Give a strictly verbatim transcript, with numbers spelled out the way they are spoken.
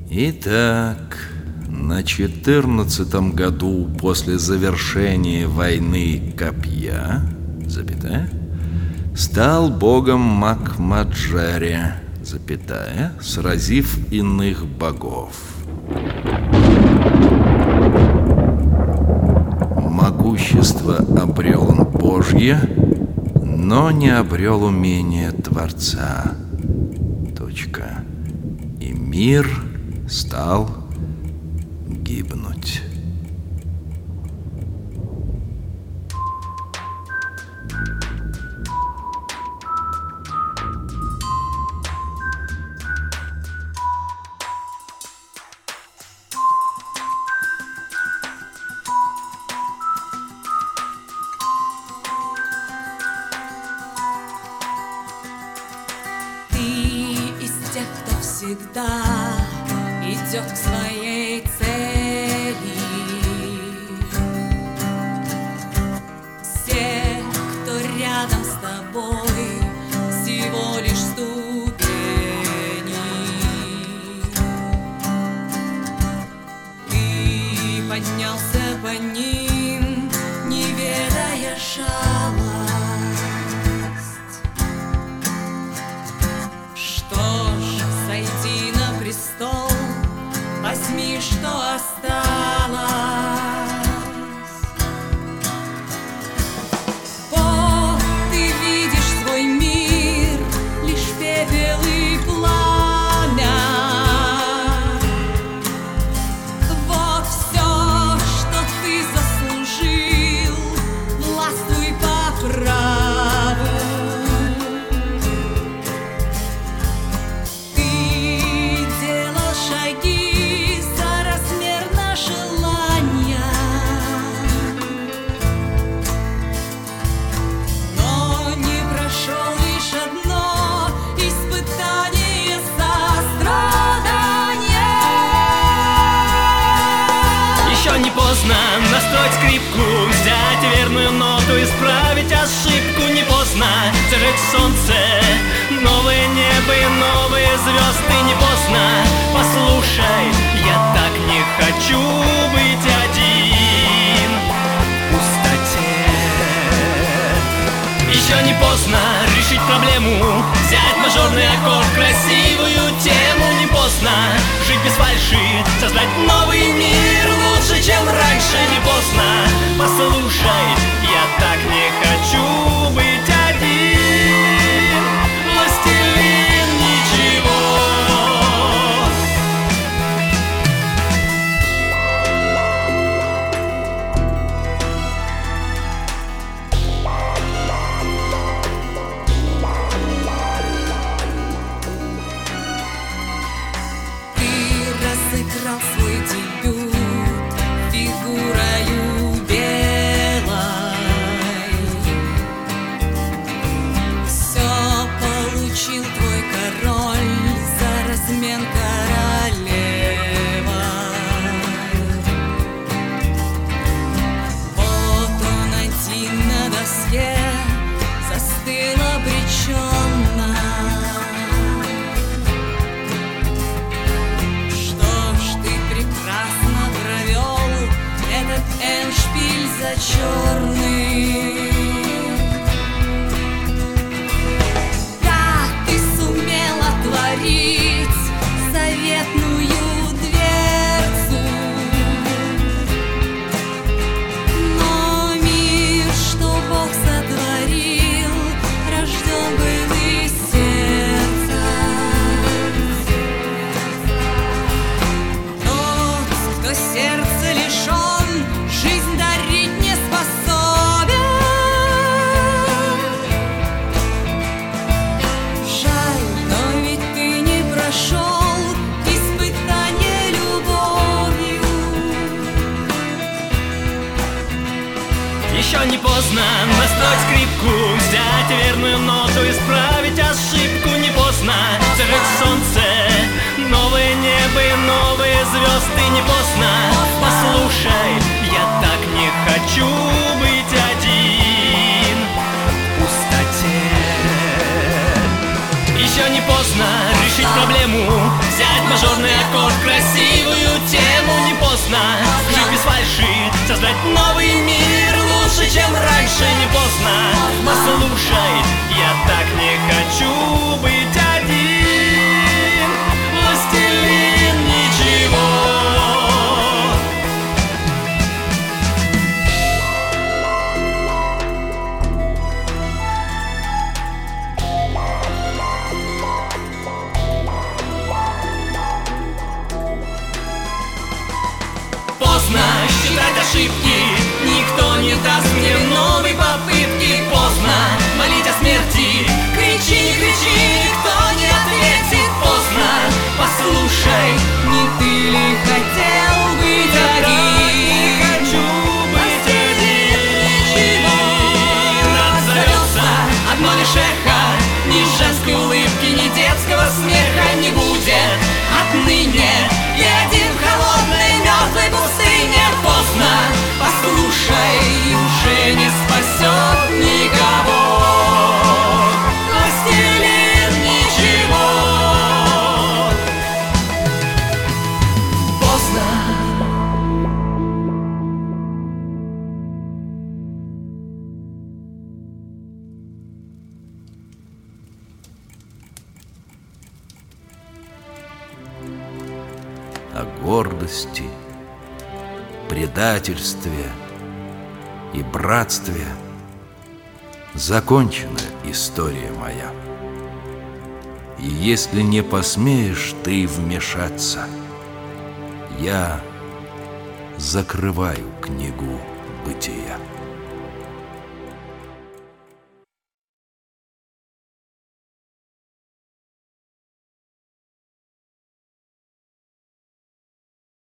Итак, на четырнадцатом году после завершения войны Копья, запятая, стал богом Макмаджари, запятая, сразив иных богов. Могущество обрел он Божье, но не обрел умение Творца. Точка. И мир стал гибнуть. Всегда идет к своей цели. Все, кто рядом с тобой, всего лишь ступени. Ты поднялся по ним, не ведая жалость. Престол, возьми, что осталось. О, ты видишь свой мир, лишь пепел и пламя. Вот все, что ты заслужил, властвуй по праву. Не поздно настроить скрипку, взять верную ноту, исправить ошибку. Не поздно зажечь солнце, новое небо и новые звезды. Не поздно, послушай, я так не хочу быть один, пустотеть. Еще не поздно решить проблему, взять мажорный аккорд, красивую тему. Не поздно жить без фальши, создать новый мир лучше, чем раньше. Не поздно, послушай, я так не хочу быть один, властелин ничего. Сыграл свой дебют фигурою белой. Все получил твой король за размен королевой. Вот он один на доске застыл обреченно. Эндшпиль за черный. Как ты сумел отворить заветную дверцу? Но мир, что Бог сотворил, рожден был из сердца. Тот, кто сердце лишен, жизнь дарить не способен. Жаль, но ведь ты не прошел испытание любовью. Еще не поздно настроить скрипку, взять верную ноту, исправить ошибку. Не поздно зажечь солнце, новое небо и новые звезды. Не поздно, послушай, я так не хочу быть один, пустотеть. Еще не поздно решить проблему, взять мажорный аккорд, красивый поздно жить без фальши, создать новый мир лучше, чем раньше. Не поздно, послушай, я так не хочу быть один. Властелин ничего. Поздно считать ошибки, никто не даст мне новой попытки. Поздно молить о смерти, кричи, не кричи, никто не ответит. Поздно, послушай, не ты ли хотел быть один? Хочу быть один. Отзовется одно лишь эхо, ни женской улыбки, ни детского смеха не будет отныне. Я один в холодной мертвой пустыне. Поздно, послушай, уже не спасет никого. Властелин ничего. Поздно. О гордости, предательстве и братстве закончена история моя. И если не посмеешь ты вмешаться, я закрываю книгу бытия.